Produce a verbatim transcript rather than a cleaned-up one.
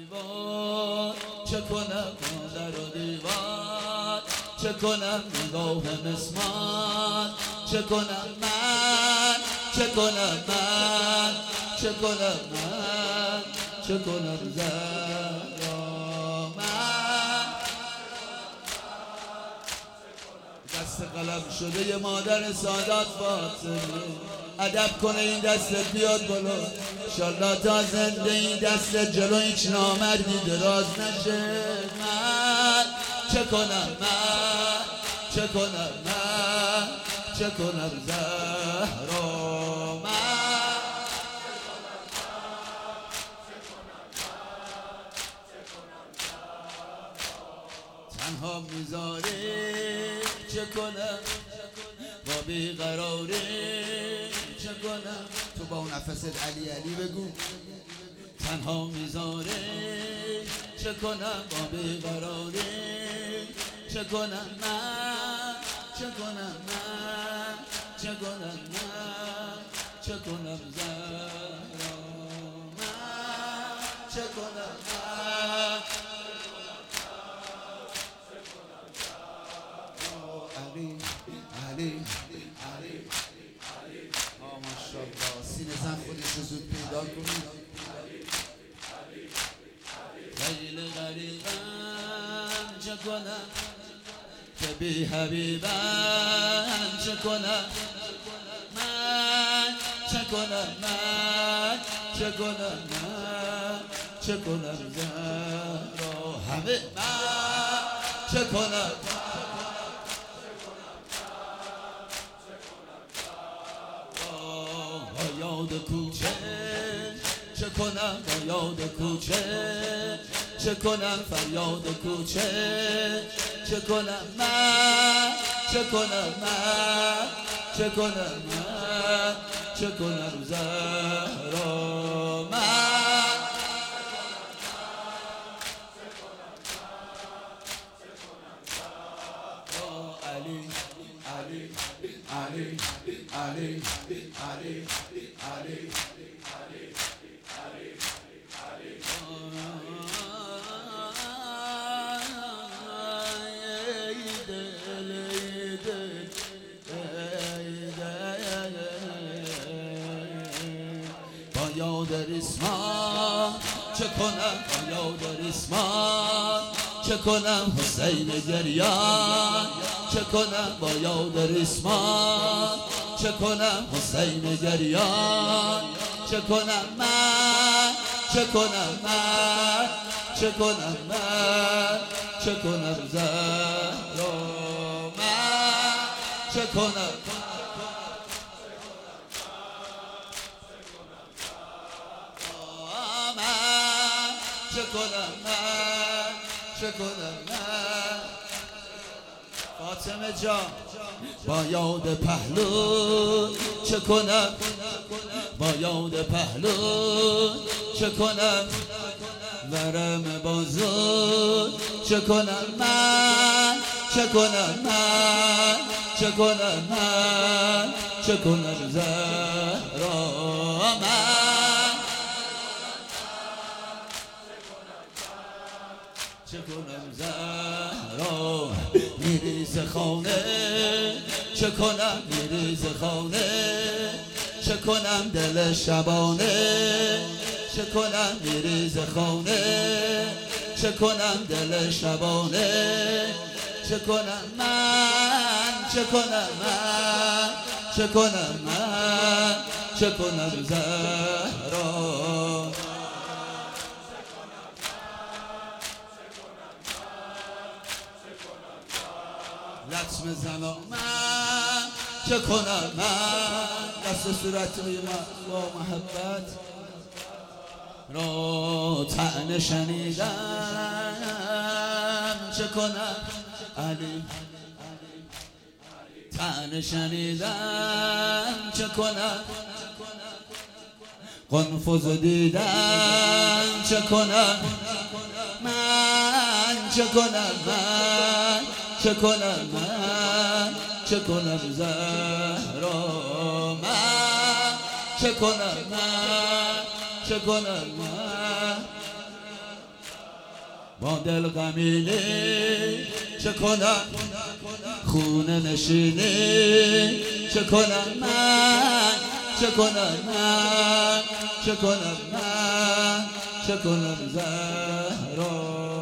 دیوار چه کنم در و دیوار چه کنم نگاه مسمار چه کنم من چه کنم من چه کنم من چه کنم زهرا من دست قلم شده یه مادر سادات فاطمه ادب کنه این دستت بیاد بالا انشالله تا زنده این دست جلو هیچ نامردی دراز نشه من چه کنم من چه کنم من چه کنم زهرا من تنها میذاره چه کنم با بیقراره چه کنم تو با اون نفست علی علی بگو تنها میذاره چه کنم با بیقراره چه کنم من چه کنم من چه کنم من چه کنم زهرا من چه کنم من علی علی علی آه ماشاءالله سینه زن خودش رو زود پیدا کنید خیلی غریبم چه کنم که بی حبیبم چه کنم من چه کنم من چه کنم من چه کنم زهرا همه من چه کنم یاد کوچه چه کنم با یاد کوچه چه کنم فریاد کوچه چه کنم من چه کنم من چه کنم من چه کنم زهرا من علی علی علی علی علی علی با یاد ریسمان چه کنم با یاد ریسمان چه کنم حسین گریان چه کنم با یاد ریسمان چه کنم حسین گریان چه کنم من چه کنم من چه کنم من چه کنم زهرا من چه کنم من چه کنم من چه کنم من فاطمه جان با یاد پهلو چه کنم با یاد پهلو چه کنم ورم بازو چه کنم من چه کنم من چه کنم من چه کنم زهرا من چه کنم زهرا میریز خانه چه کنم میریز خانه چه کنم دل شبانه چه کنم میریز خانه چه کنم دل شبانه چه کنم من چه کنم من چه کنم من چه کنم زهرا لطم زنا من چه کنم من دست صورت من با محبت را طعنه شنیدم چه کنم علی طعنه شنیدم چه کنم قنفذ دیدم چه کنم من چه کنم من چه کنم من چه کنم زهرا من چه کنم من چه کنم من با دل غمینی چه کنم خونه نشینی چه کنم من چه کنم من چه کنم من چه کنم زهرا